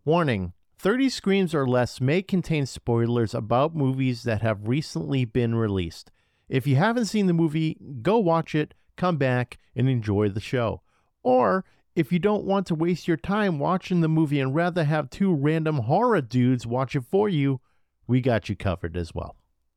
Warning, 30 Screams or Less may contain spoilers about movies that have recently been released. If you haven't seen the movie, go watch it, come back, and enjoy the show. Or, if you don't want to waste your time watching the movie and rather have two random horror dudes watch it for you, we got you covered as well.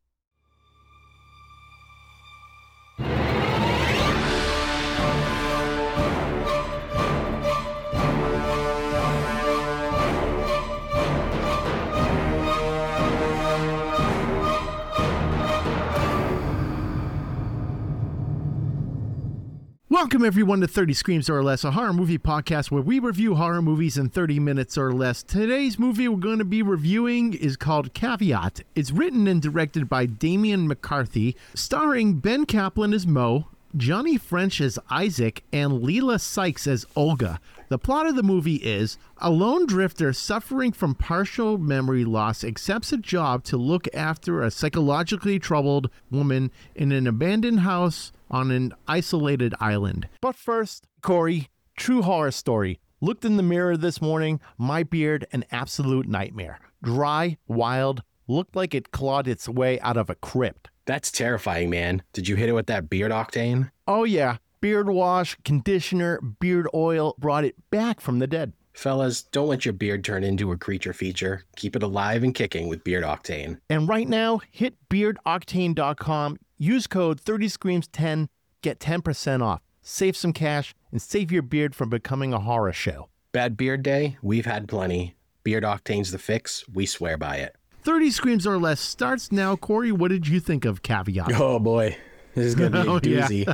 Welcome everyone to 30 Screams or Less, a horror movie podcast where we review horror movies in 30 minutes or less. Today's movie we're going to be reviewing is called Caveat. It's written and directed by Damian McCarthy, starring Ben Kaplan as Mo, Johnny French as Isaac, and Leela Sykes as Olga. The plot of the movie is a lone drifter suffering from partial memory loss accepts a job to look after a psychologically troubled woman in an abandoned house on an isolated island. But first, Corey, true horror story. Looked in the mirror this morning, my beard an absolute nightmare. Dry, wild, looked like it clawed its way out of a crypt. That's terrifying, man. Did you hit it with that beard octane? Oh yeah, beard wash, conditioner, beard oil brought it back from the dead. Fellas, don't let your beard turn into a creature feature. Keep it alive and kicking with Beard Octane. And right now, hit beardoctane.com, use code 30screams10, get 10% off. Save some cash and save your beard from becoming a horror show. Bad beard day? We've had plenty. Beard Octane's the fix. We swear by it. 30 Screams or Less starts now. Corey, what did you think of Caveat? Oh boy, this is going to be a doozy.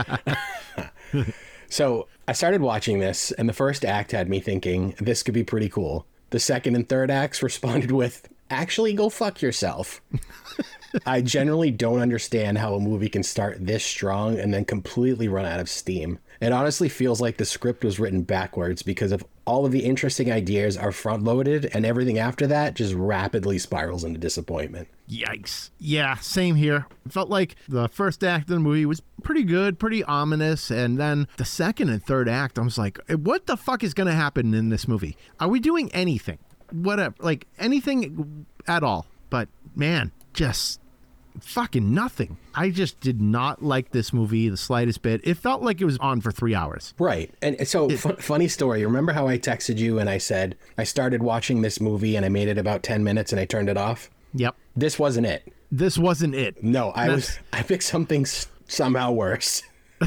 Yeah. So I started watching this, and the first act had me thinking, this could be pretty cool. The second and third acts responded with, actually go fuck yourself. I generally don't understand how a movie can start this strong and then completely run out of steam. It honestly feels like the script was written backwards because of all of the interesting ideas are front-loaded, and everything after that just rapidly spirals into disappointment. Yikes. Yeah, same here. It felt like the first act of the movie was pretty good, pretty ominous, and then the second and third act, I was like, what the fuck is going to happen in this movie? Are we doing anything? Whatever, like anything at all. But man, just fucking nothing. I just did not like this movie the slightest bit. It felt like it was on for 3 hours. Right. And so funny story. Remember how I texted you and I said I started watching this movie and I made it about 10 minutes and I turned it off? Yep. This wasn't it. This wasn't it. No, I picked something somehow worse.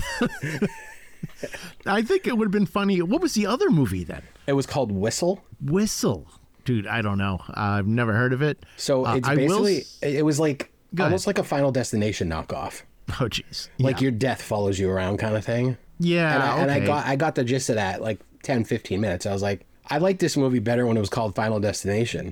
I think it would have been funny. What was the other movie then? It was called Whistle. Whistle. Dude, I don't know. I've never heard of it. So it's basically, it was like almost like a Final Destination knockoff. Oh, jeez. Like your death follows you around kind of thing. Yeah. And I got the gist of that like 10, 15 minutes. I was like, I liked this movie better when it was called Final Destination.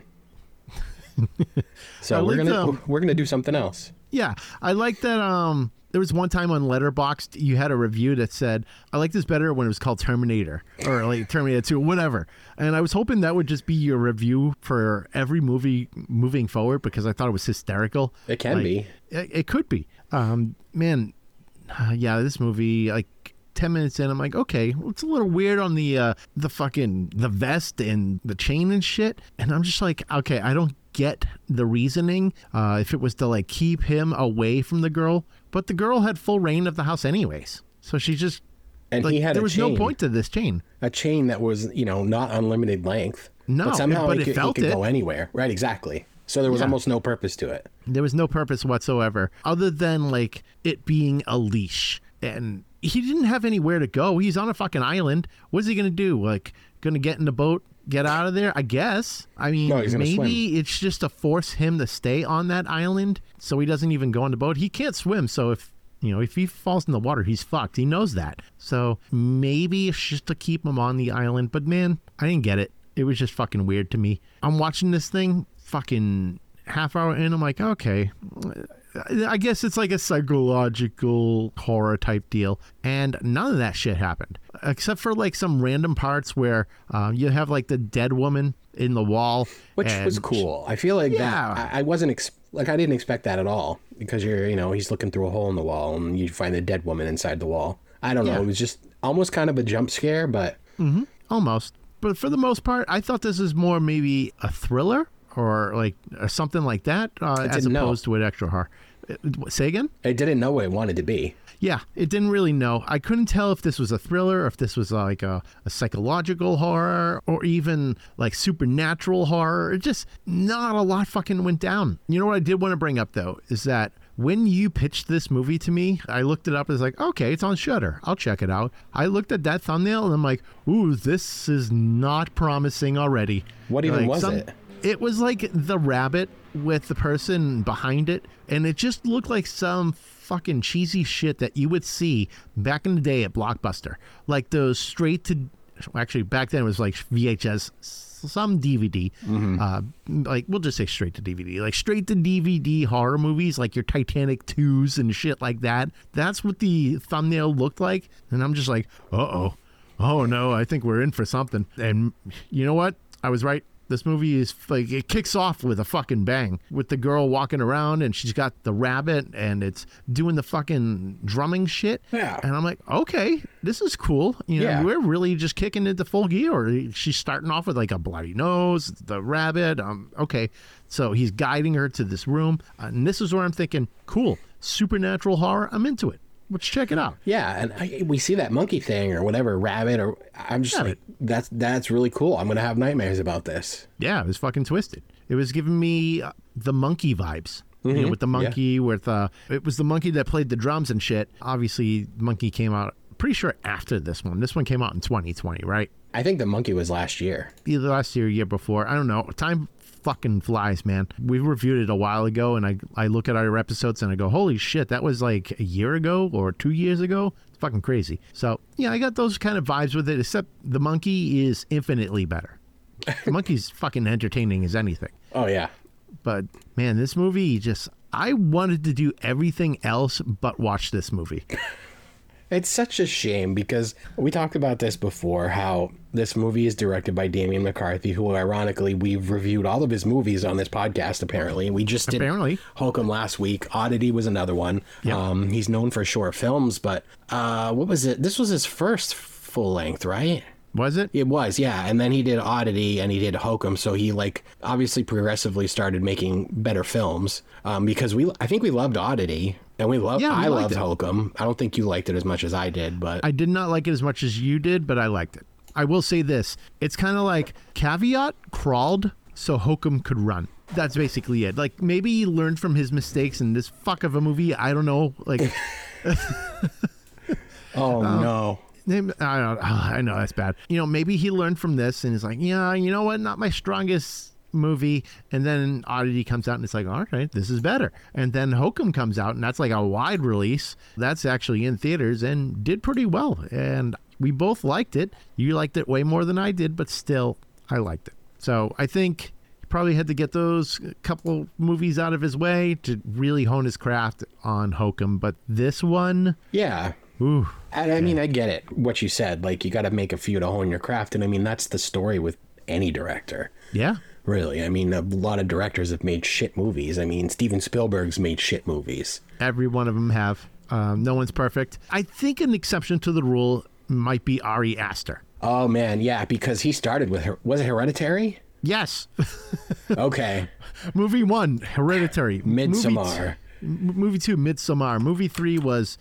So we're gonna do something else. Yeah, I like that. There was one time on Letterboxd you had a review that said, I like this better when it was called Terminator or like Terminator 2, whatever. And I was hoping that would just be your review for every movie moving forward because I thought it was hysterical. It can be. It could be. Man, yeah, this movie, like 10 minutes in, I'm like, okay, well, it's a little weird on the vest and the chain and shit. And I'm just like, okay, I don't get the reasoning if it was to like keep him away from the girl, but the girl had full reign of the house anyways, so she just and like, he had there was no point to this chain, a chain that was not unlimited length, but somehow he could go anywhere, right? Exactly. So there was almost no purpose to it. There was no purpose whatsoever other than like it being a leash, and he didn't have anywhere to go. He's on a fucking island. What's he gonna do? Like gonna get in the boat, get out of there? I guess. I mean, maybe swim. It's just to force him to stay on that island so he doesn't even go on the boat. He can't swim, so if he falls in the water, he's fucked. He knows that. So maybe it's just to keep him on the island. But man, I didn't get it. It was just fucking weird to me. I'm watching this thing fucking half hour in. I'm like, okay, I guess it's like a psychological horror type deal, and none of that shit happened except for like some random parts where you have like the dead woman in the wall, which was cool. I feel like that I wasn't I didn't expect that at all, because he's looking through a hole in the wall and you find the dead woman inside the wall. I don't know, it was just almost kind of a jump scare, but almost. But for the most part, I thought this is more maybe a thriller or something like that, as opposed to an extra horror. Say again? I didn't know what it wanted to be. Yeah, it didn't really know. I couldn't tell if this was a thriller, or if this was like a psychological horror, or even like supernatural horror. It just, not a lot fucking went down. You know what I did want to bring up, though, is that when you pitched this movie to me, I looked it up and was like, okay, it's on Shudder. I'll check it out. I looked at that thumbnail and I'm like, ooh, this is not promising already. What even was it? It was like the rabbit with the person behind it, and it just looked like some fucking cheesy shit that you would see back in the day at Blockbuster. Like those actually back then it was like VHS, some DVD, like we'll just say straight to DVD, like straight to DVD horror movies, like your Titanic 2s and shit like that. That's what the thumbnail looked like. And I'm just like, oh no, I think we're in for something. And you know what? I was right. This movie is like, it kicks off with a fucking bang with the girl walking around and she's got the rabbit and it's doing the fucking drumming shit. Yeah. And I'm like, okay, this is cool. You know, we're really just kicking into full gear. Or she's starting off with like a bloody nose, the rabbit. Okay. So he's guiding her to this room. And this is where I'm thinking, cool, supernatural horror. I'm into it. Let's check it out. Yeah, and we see that monkey thing or whatever, rabbit, or I'm just like, that's really cool. I'm going to have nightmares about this. Yeah, it was fucking twisted. It was giving me the monkey vibes. You know, with the monkey, it was the monkey that played the drums and shit. Obviously, Monkey came out pretty sure after this one. This one came out in 2020, right? I think the monkey was last year. Either last year or year before. I don't know. Time fucking flies, man. We reviewed it a while ago, and I look at our episodes and I go, holy shit, that was like a year ago or 2 years ago. It's fucking crazy. So yeah, I got those kind of vibes with it, except the monkey is infinitely better. The monkey's fucking entertaining as anything. Oh yeah. But man, this movie I wanted to do everything else but watch this movie. It's such a shame because we talked about this before, how this movie is directed by Damian McCarthy, who ironically we've reviewed all of his movies on this podcast, apparently. We just did Hokum last week. Oddity was another one. Yep. He's known for short films, but what was it? This was his first full length, right? Was it? It was, yeah. And then he did Oddity and he did Hokum. So he obviously progressively started making better films because I think we loved Oddity. And I loved Hokum. I don't think you liked it as much as I did, but I did not like it as much as you did, but I liked it. I will say this. It's kind of like Caveat crawled so Hokum could run. That's basically it. Like, maybe he learned from his mistakes in this fuck of a movie. I don't know. Like, no. I know that's bad. You know, maybe he learned from this and is like, yeah, you know what? Not my strongest movie. And then Oddity comes out and it's like, all right, this is better. And then Hokum comes out and that's like a wide release. That's actually in theaters and did pretty well. And we both liked it. You liked it way more than I did, but still, I liked it. So I think he probably had to get those couple movies out of his way to really hone his craft on Hokum. But this one, yeah. Ooh. And I mean, I get it, what you said. Like, you got to make a few to hone your craft. And I mean, that's the story with any director. Yeah. Really. I mean, a lot of directors have made shit movies. I mean, Steven Spielberg's made shit movies. Every one of them have. No one's perfect. I think an exception to the rule might be Ari Aster. Oh, man. Yeah, because he started with was it Hereditary? Yes. Okay. Movie 1, Hereditary. Midsommar. Movie 2, Midsommar. Movie 3 was...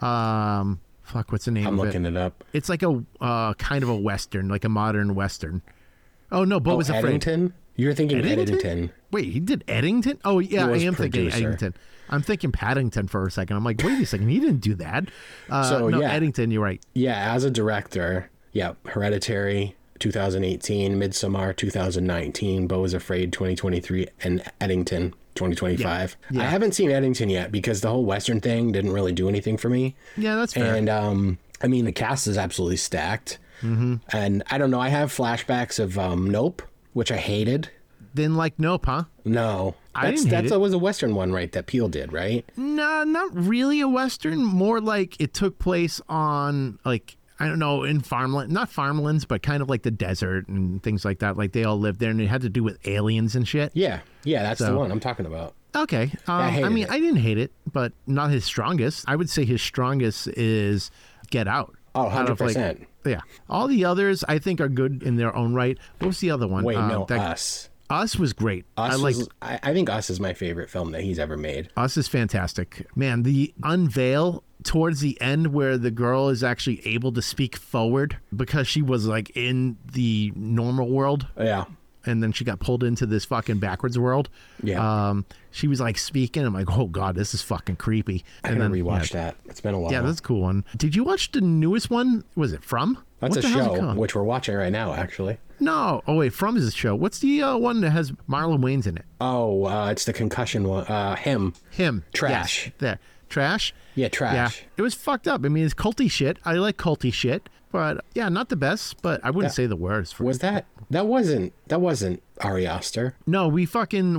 what's the name of it? I'm looking it up. It's like a kind of a Western, like a modern Western. Oh, no, Beau was Afraid. Eddington? You're thinking Eddington. Wait, he did Eddington? Oh, yeah, I am thinking Eddington. I'm thinking Paddington for a second. I'm like, wait a second, he didn't do that. Eddington, you're right. Yeah, as a director, Hereditary, 2018, Midsommar, 2019, Beau is Afraid, 2023, and Eddington, 2025. Yeah. I haven't seen Eddington yet because the whole Western thing didn't really do anything for me. Yeah, that's fair. And, I mean, the cast is absolutely stacked. Mm-hmm. And I don't know, I have flashbacks of Nope, which I hated. Didn't like Nope, huh? No. That was a Western one, right? That Peele did, right? No, not really a Western. More like it took place on, like, I don't know, in farmland, not farmlands, but kind of like the desert and things like that. Like they all lived there and it had to do with aliens and shit. Yeah. Yeah, that's the one I'm talking about. Okay. I didn't hate it, but not his strongest. I would say his strongest is Get Out. Oh, out of, 100%. Yeah. All the others I think are good in their own right. What was the other one? Wait, no, Us. Us was great. I think Us is my favorite film that he's ever made. Us is fantastic. Man, the unveil towards the end where the girl is actually able to speak forward because she was like in the normal world. Yeah. And then she got pulled into this fucking backwards world. Yeah. She was like speaking. I'm like, oh God, this is fucking creepy. And then rewatch that. It's been a while. Yeah, that's a cool one. Did you watch the newest one? Was it From? That's a show, which we're watching right now, actually. No. Oh, wait. From is a show. What's the one that has Marlon Wayans in it? Oh, it's the concussion one. Him. Trash. Yes. There. Trash? Yeah, Trash. Yeah. It was fucked up. I mean, it's culty shit. I like culty shit. But yeah, not the best, but I wouldn't say the worst. Was that wasn't Ari Aster? No, we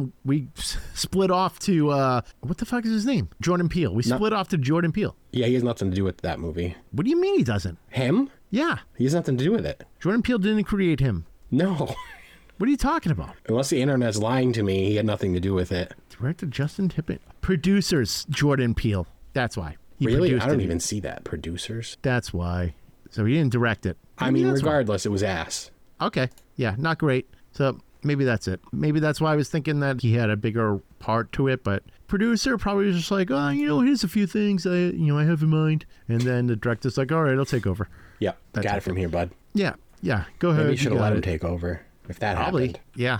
split off to what the fuck is his name? Jordan Peele. We split off to Jordan Peele. Yeah, he has nothing to do with that movie. What do you mean he doesn't? Him? Yeah. He has nothing to do with it. Jordan Peele didn't create him. No. What are you talking about? Unless the internet's lying to me, he had nothing to do with it. Director Justin Tippett. Producers Jordan Peele. That's why. Really? I don't even see that. Producers? That's why. So he didn't direct it. I mean, regardless, it was ass. Okay. Yeah, not great. So maybe that's it. Maybe that's why I was thinking that he had a bigger part to it, but producer probably was just like, oh, here's a few things I have in mind. And then the director's like, all right, I'll take over. Yeah, got it from here, bud. Yeah, go ahead. Maybe you should have let him take over if that happened. Yeah.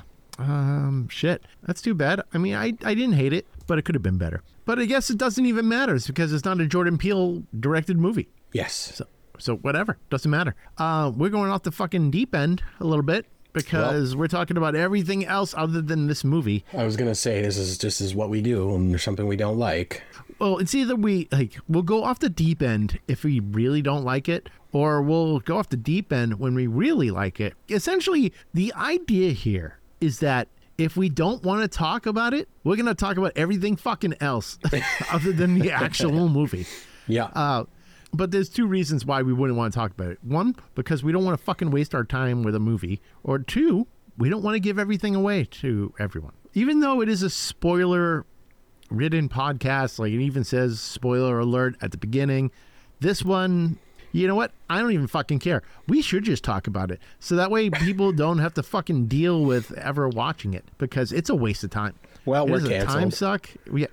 Shit. That's too bad. I mean, I didn't hate it, but it could have been better. But I guess it doesn't even matter because it's not a Jordan Peele directed movie. Yes. So whatever. Doesn't matter. We're going off the fucking deep end a little bit because we're talking about everything else other than this movie. I was going to say this is just what we do and there's something we don't like. Well, it's either we'll go off the deep end if we really don't like it, or we'll go off the deep end when we really like it. Essentially, the idea here is that if we don't want to talk about it, we're going to talk about everything fucking else other than the actual movie. Yeah. But there's two reasons why we wouldn't want to talk about it. One, because we don't want to fucking waste our time with a movie. Or two, we don't want to give everything away to everyone. Even though it is a spoiler-ridden podcast, like it even says spoiler alert at the beginning, this one, you know what? I don't even fucking care. We should just talk about it. So that way people don't have to fucking deal with ever watching it because it's a waste of time. Well, we're canceled. Time suck.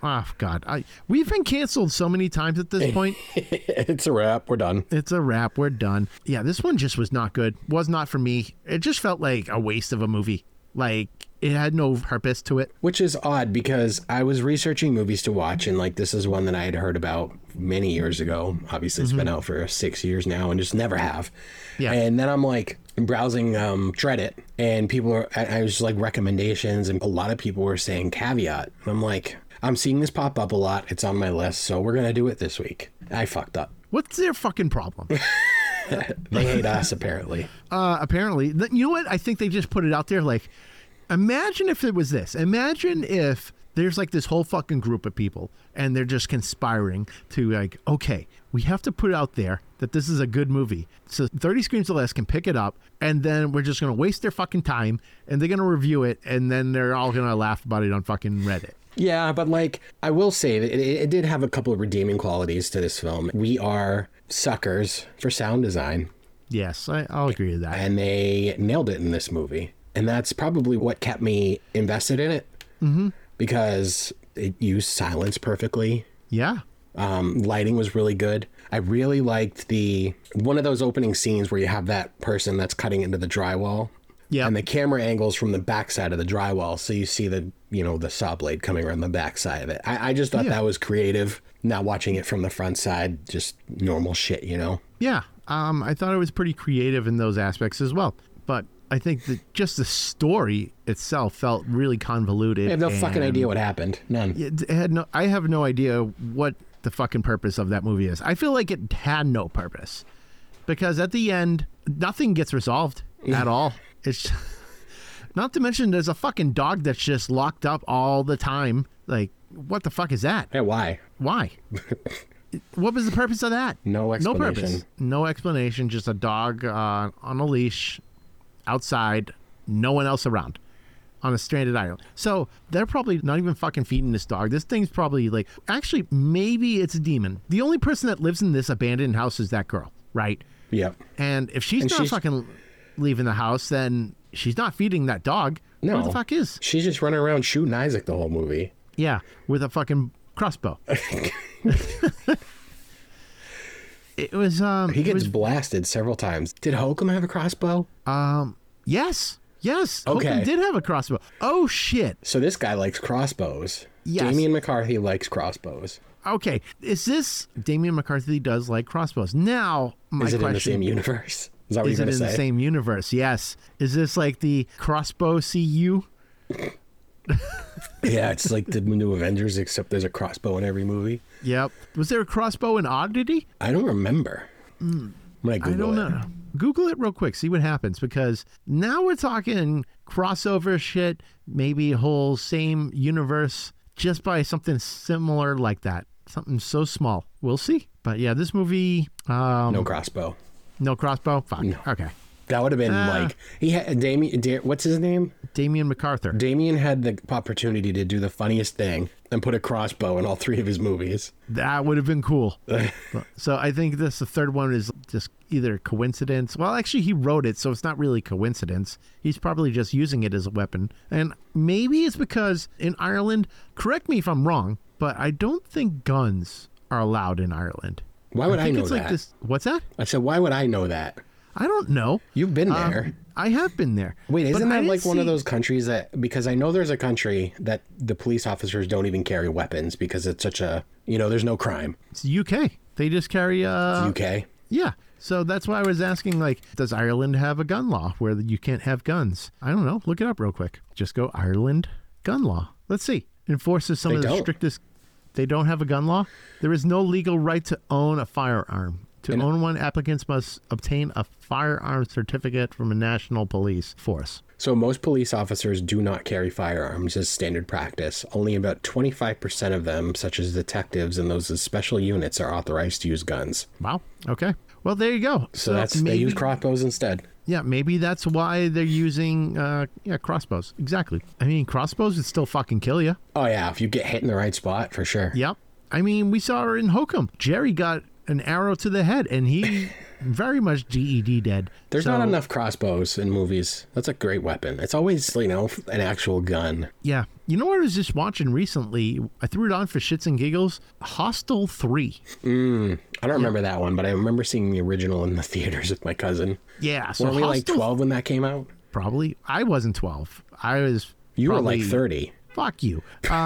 God. We've been canceled so many times at this point. It's a wrap. We're done. It's a wrap. We're done. Yeah, this one just was not good. Was not for me. It just felt like a waste of a movie. Like, it had no purpose to it. Which is odd because I was researching movies to watch and this is one that I had heard about many years ago. Obviously, it's been out for 6 years now and just never have. Yeah. And then I'm browsing Reddit and I was just recommendations and a lot of people were saying Caveat. And I'm like, I'm seeing this pop up a lot. It's on my list. So we're going to do it this week. I fucked up. What's their fucking problem? They hate us, apparently. Apparently. You know what? I think they just put it out there imagine if it was this. Imagine if there's this whole fucking group of people and they're just conspiring to okay, we have to put out there that this is a good movie. So 30 Screams or Less can pick it up and then we're just going to waste their fucking time and they're going to review it and then they're all going to laugh about it on fucking Reddit. Yeah, but I will say that it did have a couple of redeeming qualities to this film. We are suckers for sound design. Yes, I'll agree with that. And they nailed it in this movie. And that's probably what kept me invested in it. Mm-hmm. Because it used silence perfectly. Yeah. Lighting was really good. I really liked one of those opening scenes where you have that person that's cutting into the drywall. Yeah. And the camera angles from the backside of the drywall. So you see the saw blade coming around the backside of it. I just thought that was creative. Not watching it from the front side, just normal shit, Yeah. I thought it was pretty creative in those aspects as well. But I think that just the story itself felt really convoluted. I have no fucking idea what happened. None. I have no idea what the fucking purpose of that movie is. I feel like it had no purpose because at the end, nothing gets resolved at all. It's not to mention there's a fucking dog that's just locked up all the time. What the fuck is that? Yeah, why? Why? What was the purpose of that? No explanation. No purpose. No explanation. Just a dog on a leash outside, no one else around on a stranded island. So they're probably not even fucking feeding this dog. This thing's probably actually, maybe it's a demon. The only person that lives in this abandoned house is that girl, right? Yep. And if she's And not fucking leaving the house, then she's not feeding that dog. No. Who the fuck is? She's just running around shooting Isaac the whole movie. Yeah, with a fucking crossbow. It was He gets blasted several times. Did Hokum have a crossbow? yes. Okay. Hokum did have a crossbow. Oh shit. So this guy likes crossbows. Yes. Damian McCarthy likes crossbows. Okay. Is this Damian McCarthy does like crossbows? Now, my Is it question in the same universe? Is that what is you're it going to in say? the same universe? Yes. Is this like the crossbow CU? Yeah, it's like the new Avengers, except there's a crossbow in every movie. Yep. Was there a crossbow in Oddity? I don't remember. When I I Google don't know. Google it real quick, see what happens, because now we're talking crossover shit, maybe a whole same universe just by something similar like that. Something so small. We'll see. But yeah, this movie, No crossbow. no crossbow? Fuck. No. Okay. That would have been like he had what's his name? Damian MacArthur. Damien had the opportunity to do the funniest thing and put a crossbow in all three of his movies. That would have been cool. So I think the third one is just either coincidence. Well, actually, he wrote it, so it's not really coincidence. He's probably just using it as a weapon. And maybe it's because in Ireland, correct me if I'm wrong, but I don't think guns are allowed in Ireland. Why would I think know it's that? like this. What's that? I said, why would I know that? I don't know. You've been there. I have been there. Wait, But isn't I that didn't like one of see- those countries that, because I know there's a country that the police officers don't even carry weapons because it's such a, there's no crime. It's UK. They just carry UK. Yeah. So that's why I was asking, like, does Ireland have a gun law where you can't have guns? I don't know. Look it up real quick. Just go Ireland gun law. Let's see. Enforces some They of the don't. strictest. They don't have a gun law? There is no legal right to own a firearm. To own one, applicants must obtain a firearm certificate from a national police force. So most police officers do not carry firearms as standard practice. Only about 25% of them, such as detectives and those with special units, are authorized to use guns. Wow. Okay. Well, there you go. So they use crossbows instead. Yeah, maybe that's why they're using crossbows. Exactly. I mean, crossbows would still fucking kill you. Oh yeah, if you get hit in the right spot, for sure. Yep. I mean, we saw her in Hokum. Jerry got an arrow to the head, and he very much GED dead. There's So, not enough crossbows in movies. That's a great weapon. It's always, an actual gun. Yeah. You know what I was just watching recently? I threw it on for shits and giggles. Hostel 3. I don't remember that one, but I remember seeing the original in the theaters with my cousin. Yeah. So Weren't we like Hostel 12 when that came out? Probably. I wasn't 12. I was. You were probably, like 30. Fuck you.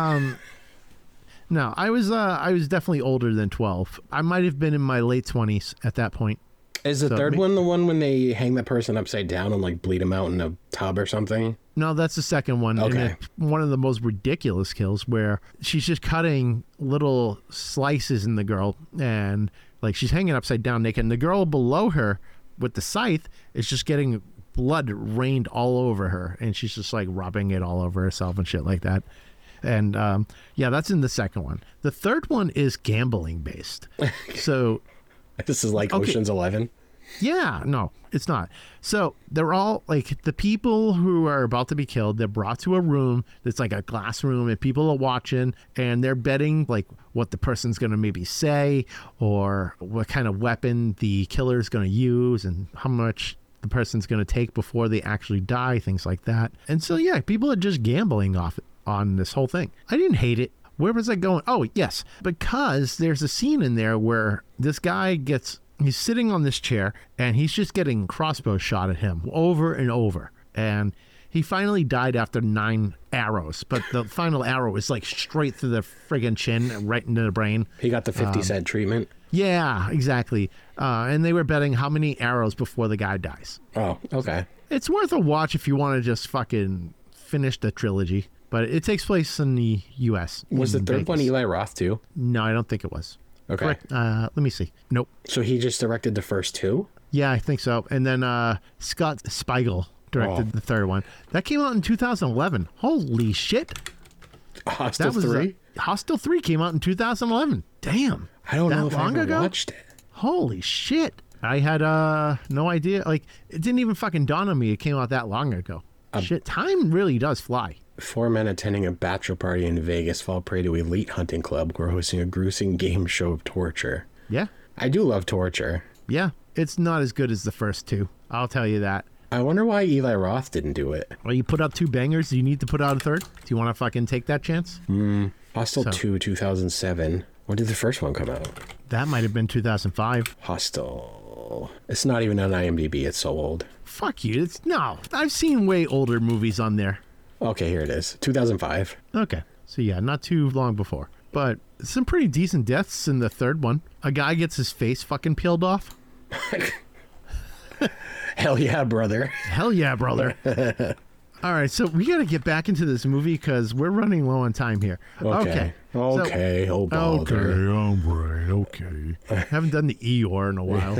No, I was definitely older than 12. I might have been in my late 20s at that point. Is the third one the one when they hang the person upside down and like bleed him out in a tub or something? No, that's the second one. Okay. And it's one of the most ridiculous kills where she's just cutting little slices in the girl and like she's hanging upside down naked and the girl below her with the scythe is just getting blood rained all over her and she's just like rubbing it all over herself and shit like that. And yeah, that's in the second one. The third one is gambling based. So This is like Ocean's 11. yeah, no, it's not. So they're all like the people who are about to be killed, they're brought to a room that's like a glass room and people are watching and they're betting like what the person's going to maybe say or what kind of weapon the killer's going to use and how much the person's going to take before they actually die, things like that. And so, yeah, people are just gambling off on this whole thing. I didn't hate it. Where was I going? Oh, yes, because there's a scene in there where this guy he's sitting on this chair and he's just getting crossbow shot at him over and over. And he finally died after 9 arrows, but the final arrow is like straight through the friggin' chin and right into the brain. He got the 50-cent treatment. Yeah, exactly. And they were betting how many arrows before the guy dies. Oh, okay. It's worth a watch if you want to just fucking finish the trilogy. But it takes place in the U.S. Was the in third one Vegas. Eli Roth too? No, I don't think it was. Okay. Correct. Let me see. Nope. So he just directed the first two? Yeah, I think so. And then Scott Spiegel directed the third one. That came out in 2011. Holy shit. Hostel That was 3? Hostel 3 came out in 2011. Damn. I don't that know if I long ever ago? watched it. Holy shit. I had no idea. Like, it didn't even fucking dawn on me it came out that long ago. Shit, time really does fly. 4 men attending a bachelor party in Vegas fall prey to elite hunting club who are hosting a gruesome game show of torture. Yeah. I do love torture. Yeah. It's not as good as the first two. I'll tell you that. I wonder why Eli Roth didn't do it. Well, you put out two bangers. Do you need to put out a third? Do you want to fucking take that chance? Hostel 2, 2007. When did the first one come out? That might have been 2005. Hostel. It's not even on IMDb. It's so old. Fuck you. No, I've seen way older movies on there. Okay, here it is. 2005. Okay. So yeah, not too long before. But some pretty decent deaths in the third one. A guy gets his face fucking peeled off. Hell yeah, brother. Hell yeah, brother. All right, so we got to get back into this movie because we're running low on time here. Okay. Okay. So, Oh, bother. Okay, all right, okay. I haven't done the Eeyore in a while.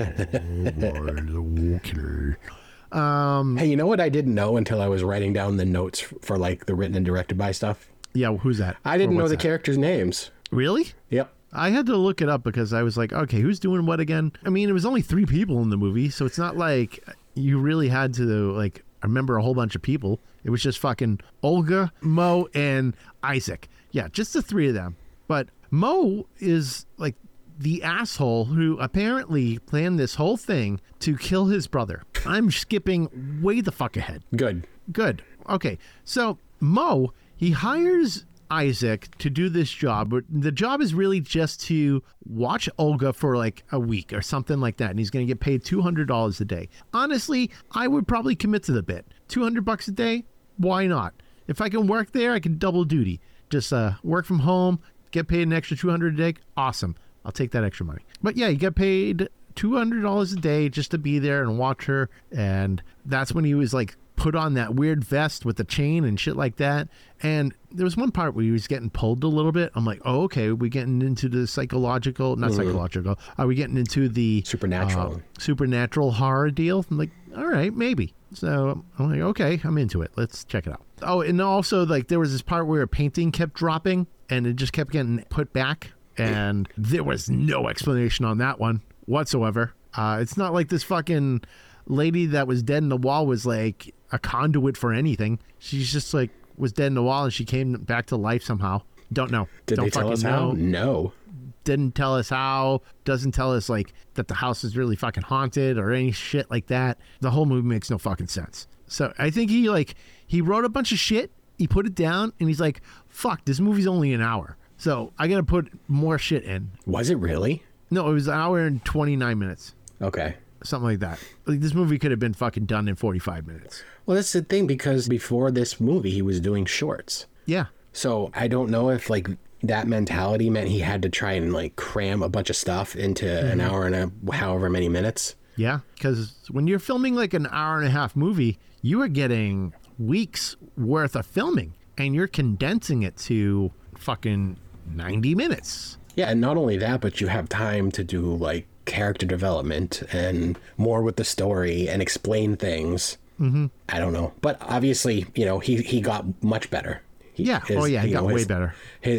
Okay. Hey, you know what I didn't know until I was writing down the notes for like the written and directed by stuff? Yeah, who's that? I didn't Or know what's the that? characters' names. Really? Yep. I had to look it up because I was like, okay, who's doing what again? I mean, it was only 3 people in the movie, so it's not like you really had to like remember a whole bunch of people. It was just fucking Olga, Mo, and Isaac. Yeah, just the 3 of them. But Mo is like the asshole who apparently planned this whole thing to kill his brother. I'm skipping way the fuck ahead. Good. Good. Okay. So Mo, he hires Isaac to do this job. But the job is really just to watch Olga for like a week or something like that. And he's going to get paid $200 a day. Honestly, I would probably commit to the bit. $200 a day? Why not? If I can work there, I can double duty. Just work from home, get paid an extra $200 a day. Awesome. I'll take that extra money. But yeah, you get paid $200 a day just to be there and watch her. And that's when he was like put on that weird vest with the chain and shit like that. And there was one part where he was getting pulled a little bit. I'm like, oh, okay, we're getting into the psychological, not psychological. Are we getting into the supernatural horror deal? I'm like, all right, maybe. So I'm like, okay, I'm into it. Let's check it out. Oh, and also like there was this part where a painting kept dropping and it just kept getting put back. And there was no explanation on that one whatsoever. It's not like this fucking lady that was dead in the wall was like a conduit for anything. She's just like was dead in the wall and she came back to life somehow. Don't know. Did they tell us how? No. Didn't tell us how. Doesn't tell us like that the house is really fucking haunted or any shit like that. The whole movie makes no fucking sense. So I think he wrote a bunch of shit. He put it down and he's like, fuck, this movie's only an hour. So I got to put more shit in. Was it really? No, it was an hour and 29 minutes. Okay. Something like that. Like this movie could have been fucking done in 45 minutes. Well, that's the thing, because before this movie, he was doing shorts. Yeah. So I don't know if like that mentality meant he had to try and like cram a bunch of stuff into an hour and however many minutes. Yeah. Because when you're filming like an hour and a half movie, you are getting weeks worth of filming and you're condensing it to fucking 90 minutes. Yeah, and not only that, but you have time to do like character development and more with the story and explain things. Mm-hmm. I don't know, but obviously, you know, he got much better. He got way better.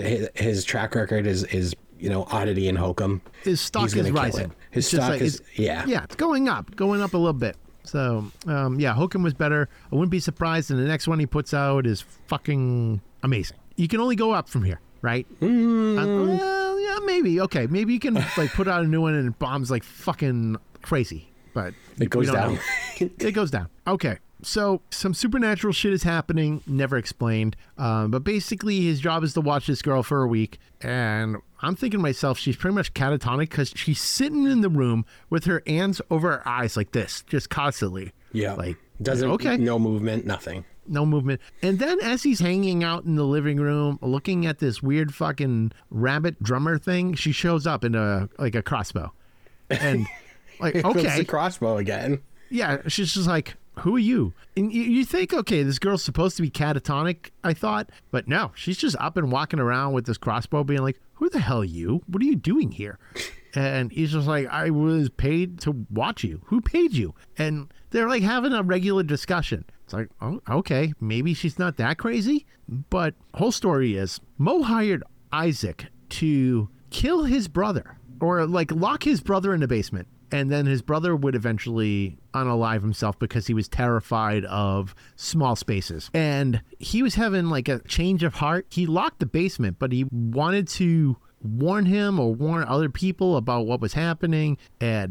His track record is you know, Oddity and Hokum. His stock is rising. His stock is it's going up a little bit. So Hokum was better. I wouldn't be surprised. And the next one he puts out is fucking amazing. You can only go up from here, right? Yeah, maybe. Okay, maybe you can like put out a new one and it bombs like fucking crazy, but it goes down. It goes down. Okay, so some supernatural shit is happening, never explained. But basically, his job is to watch this girl for a week, and I'm thinking to myself, she's pretty much catatonic because she's sitting in the room with her hands over her eyes like this, just constantly. Yeah, like no movement, nothing. No movement. And then as he's hanging out in the living room looking at this weird fucking rabbit drummer thing, she shows up in a crossbow. And like, okay. It's the crossbow again. Yeah, she's just like, who are you? And you think, okay, this girl's supposed to be catatonic, I thought. But no, she's just up and walking around with this crossbow being like, who the hell are you? What are you doing here? And he's just like, I was paid to watch you. Who paid you? And they're like having a regular discussion. It's like, oh, okay, maybe she's not that crazy. But whole story is Mo hired Isaac to kill his brother or like lock his brother in the basement. And then his brother would eventually unalive himself because he was terrified of small spaces. And he was having like a change of heart. He locked the basement, but he wanted to warn him or warn other people about what was happening. And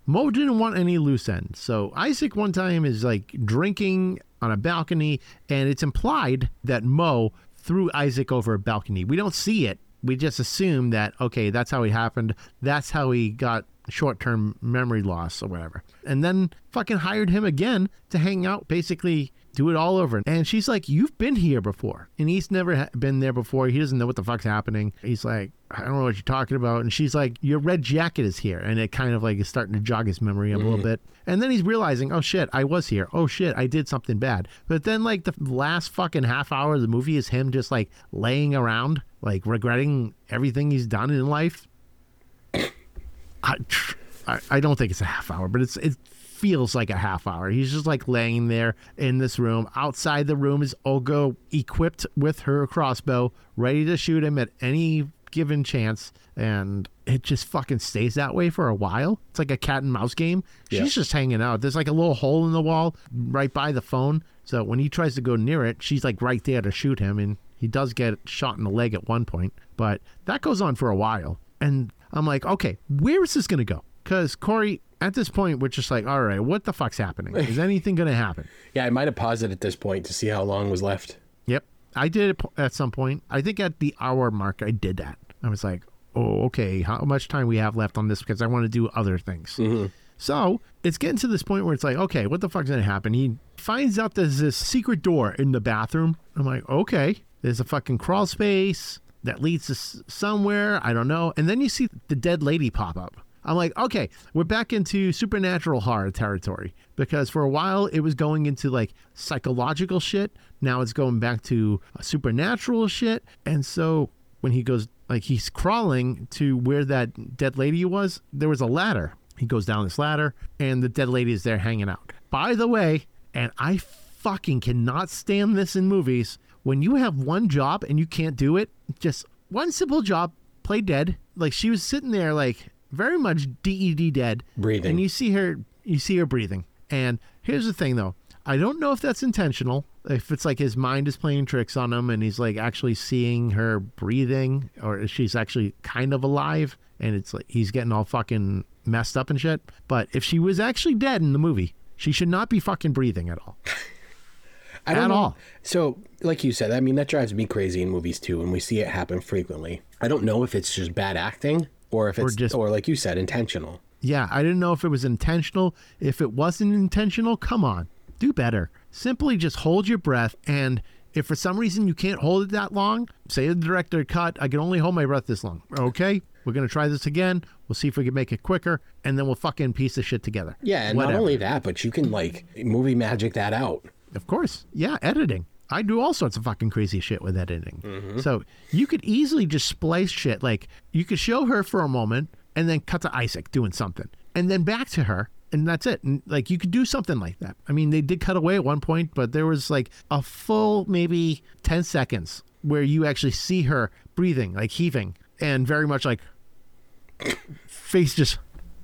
Mo didn't want any loose ends. So Isaac one time is like drinking on a balcony, and it's implied that Mo threw Isaac over a balcony. We don't see it. We just assume that, okay, that's how it happened. That's how he got short-term memory loss or whatever. And then fucking hired him again to hang out, basically do it all over. And she's like, you've been here before. And he's never been there before. He doesn't know what the fuck's happening. He's like, I don't know what you're talking about. And she's like, your red jacket is here. And it kind of like is starting to jog his memory up a little bit. And then he's realizing, oh shit, I was here. Oh shit, I did something bad. But then like the last fucking half hour of the movie is him just like laying around, like regretting everything he's done in life. I don't think it's a half hour, but it feels like a half hour. He's just like laying there in this room. Outside the room is Olga, equipped with her crossbow, ready to shoot him at any given chance. And it just fucking stays that way for a while. It's like a cat and mouse game. Yeah. She's just hanging out. There's like a little hole in the wall right by the phone. So when he tries to go near it, she's like right there to shoot him. And he does get shot in the leg at one point. But that goes on for a while. And I'm like, okay, where is this going to go? Because Corey, at this point, we're just like, all right, what the fuck's happening? Is anything going to happen? Yeah, I might have paused it at this point to see how long was left. Yep. I did it at some point. I think at the hour mark, I did that. I was like, oh, okay, how much time we have left on this? Because I want to do other things. Mm-hmm. So it's getting to this point where it's like, okay, what the fuck's going to happen? He finds out there's this secret door in the bathroom. I'm like, okay, there's a fucking crawl space that leads to somewhere. I don't know. And then you see the dead lady pop up. I'm like, okay, we're back into supernatural horror territory, because for a while it was going into like psychological shit. Now it's going back to supernatural shit. And so when he goes, like he's crawling to where that dead lady was, there was a ladder. He goes down this ladder and the dead lady is there hanging out. By the way, and I fucking cannot stand this in movies, when you have one job and you can't do it, just one simple job, play dead. Like she was sitting there like very much DED dead. Breathing. And you see her breathing. And here's the thing though. I don't know if that's intentional. If it's like his mind is playing tricks on him and he's like actually seeing her breathing, or if she's actually kind of alive and it's like he's getting all fucking messed up and shit. But if she was actually dead in the movie, she should not be fucking breathing at all. I don't at know. all. So, like you said, I mean, that drives me crazy in movies too, and we see it happen frequently. I don't know if it's just bad acting or if it's, or like you said, intentional. Yeah, I didn't know if it was intentional. If it wasn't intentional, come on, do better. Simply just hold your breath, and if for some reason you can't hold it that long, say to the director, cut, I can only hold my breath this long. Okay, we're going to try this again. We'll see if we can make it quicker, and then we'll fucking piece the shit together. Yeah, and Whatever. not only that, but you can like movie magic that out. Of course. Yeah, editing. I do all sorts of fucking crazy shit with editing. Mm-hmm. So you could easily just splice shit. Like you could show her for a moment and then cut to Isaac doing something and then back to her. And that's it. And like you could do something like that. I mean, they did cut away at one point, but there was like a full maybe 10 seconds where you actually see her breathing, like heaving, and very much like face just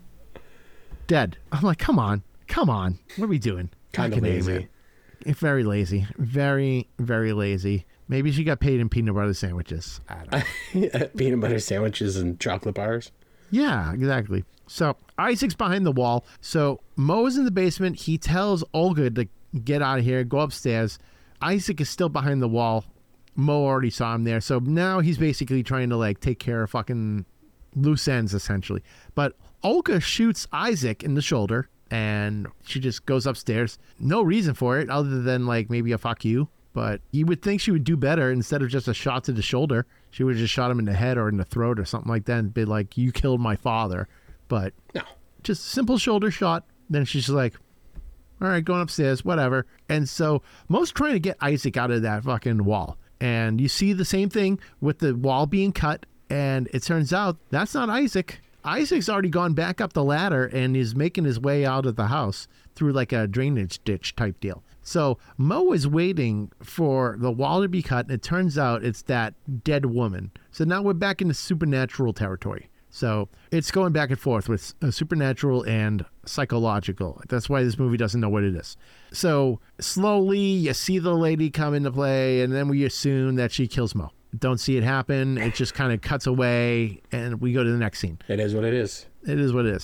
dead. I'm like, come on. What are we doing? Kind of lazy. Very lazy. Very, very lazy. Maybe she got paid in peanut butter sandwiches. I don't know. Peanut butter sandwiches and chocolate bars. Yeah, exactly. So Isaac's behind the wall. So Mo is in the basement. He tells Olga to get out of here, go upstairs. Isaac is still behind the wall. Mo already saw him there. So now he's basically trying to like take care of fucking loose ends essentially. But Olga shoots Isaac in the shoulder. And she just goes upstairs. No reason for it other than like maybe a fuck you. But you would think she would do better instead of just a shot to the shoulder. She would have just shot him in the head or in the throat or something like that and be like, you killed my father. But no, just simple shoulder shot. Then she's just like, all right, going upstairs, whatever. And so Mo's trying to get Isaac out of that fucking wall. And you see the same thing with the wall being cut. And it turns out that's not Isaac. Isaac's already gone back up the ladder and is making his way out of the house through like a drainage ditch type deal. So Mo is waiting for the wall to be cut, and it turns out it's that dead woman. So now we're back into supernatural territory. So it's going back and forth with supernatural and psychological. That's why this movie doesn't know what it is. So slowly you see the lady come into play, and then we assume that she kills Mo. Don't see it happen. It just kind of cuts away and we go to the next scene. It is what it is. It is what it is.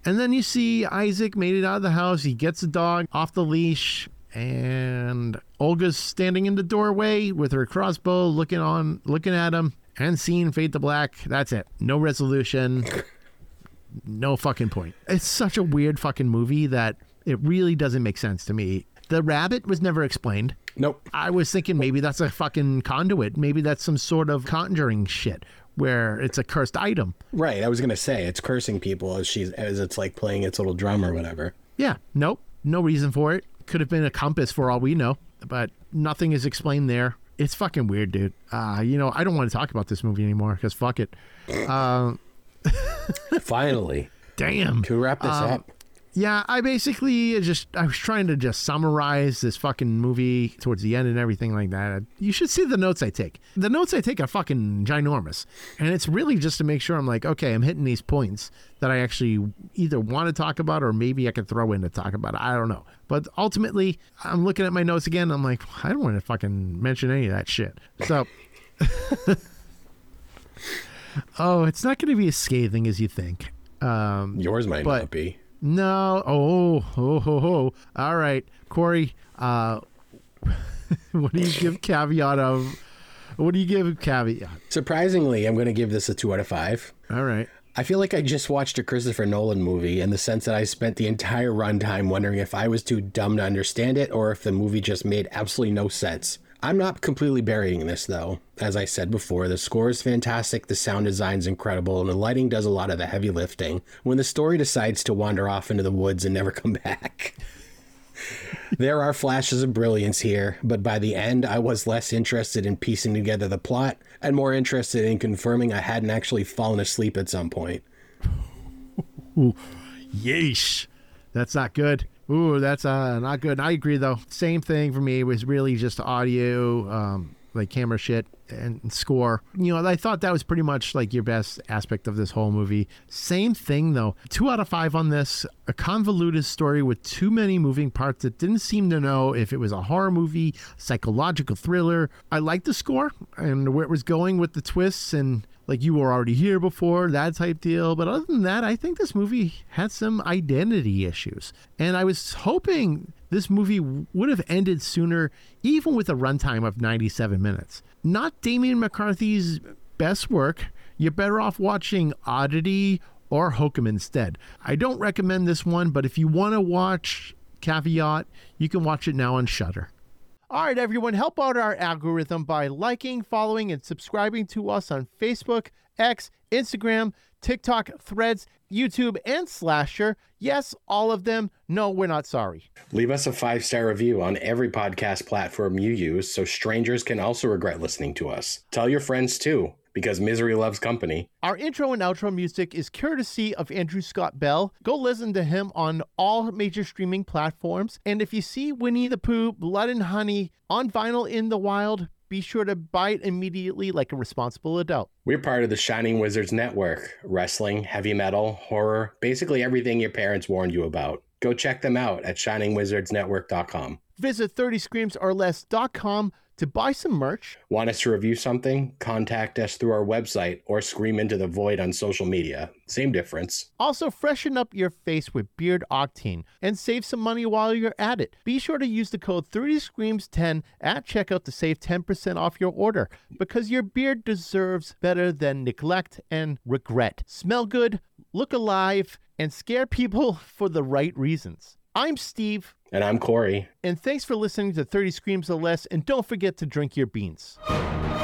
And then you see Isaac made it out of the house. He gets the dog off the leash, and Olga's standing in the doorway with her crossbow, looking at him, and seeing fade to black. That's it. No resolution. No fucking point. It's such a weird fucking movie that it really doesn't make sense to me. The rabbit was never explained. Nope. I was thinking maybe that's a fucking conduit. Maybe that's some sort of conjuring shit where it's a cursed item. Right. I was going to say it's cursing people as it's like playing its little drum or whatever. Yeah. Nope. No reason for it. Could have been a compass for all we know, but nothing is explained there. It's fucking weird, dude. I don't want to talk about this movie anymore because fuck it. Finally. Damn. Can we wrap this up? Yeah, I was trying to just summarize this fucking movie towards the end and everything like that. You should see the notes I take. The notes I take are fucking ginormous. And it's really just to make sure I'm like, okay, I'm hitting these points that I actually either want to talk about or maybe I could throw in to talk about it. I don't know. But ultimately, I'm looking at my notes again. I'm like, I don't want to fucking mention any of that shit. So, it's not going to be as scathing as you think. Yours might not be. No. Oh. All right. Corey, what do you give caveat of? What do you give caveat? Surprisingly, I'm going to give this a 2 out of 5. All right. I feel like I just watched a Christopher Nolan movie in the sense that I spent the entire runtime wondering if I was too dumb to understand it or if the movie just made absolutely no sense. I'm not completely burying this, though. As I said before, the score is fantastic, the sound design's incredible, and the lighting does a lot of the heavy lifting when the story decides to wander off into the woods and never come back. There are flashes of brilliance here, but by the end, I was less interested in piecing together the plot and more interested in confirming I hadn't actually fallen asleep at some point. Ooh, yeesh. That's not good. Ooh, that's not good. I agree, though. Same thing for me. It was really just audio, like camera shit and score. I thought that was pretty much like your best aspect of this whole movie. Same thing, though. 2 out of 5 on this. A convoluted story with too many moving parts that didn't seem to know if it was a horror movie, psychological thriller. I liked the score and where it was going with the twists and like you were already here before, that type deal. But other than that, I think this movie had some identity issues. And I was hoping this movie would have ended sooner, even with a runtime of 97 minutes. Not Damien McCarthy's best work. You're better off watching Oddity or Hokum instead. I don't recommend this one, but if you want to watch Caveat, you can watch it now on Shudder. All right, everyone, help out our algorithm by liking, following, and subscribing to us on Facebook, X, Instagram, TikTok, Threads, YouTube, and Slasher. Yes, all of them. No, we're not sorry. Leave us a 5-star review on every podcast platform you use so strangers can also regret listening to us. Tell your friends, too, because misery loves company. Our intro and outro music is courtesy of Andrew Scott Bell. Go listen to him on all major streaming platforms. And if you see Winnie the Pooh, Blood and Honey on vinyl in the wild, be sure to buy it immediately like a responsible adult. We're part of the Shining Wizards Network. Wrestling, heavy metal, horror, basically everything your parents warned you about. Go check them out at shiningwizardsnetwork.com. Visit 30screamsorless.com to buy some merch. Want us to review something? Contact us through our website or scream into the void on social media. Same difference. Also, freshen up your face with Beard Octane and save some money while you're at it. Be sure to use the code 30screams10 at checkout to save 10% off your order, because your beard deserves better than neglect and regret. Smell good, look alive, and scare people for the right reasons. I'm Steve. And I'm Corey. And thanks for listening to 30 Screams or Less, and don't forget to drink your beans.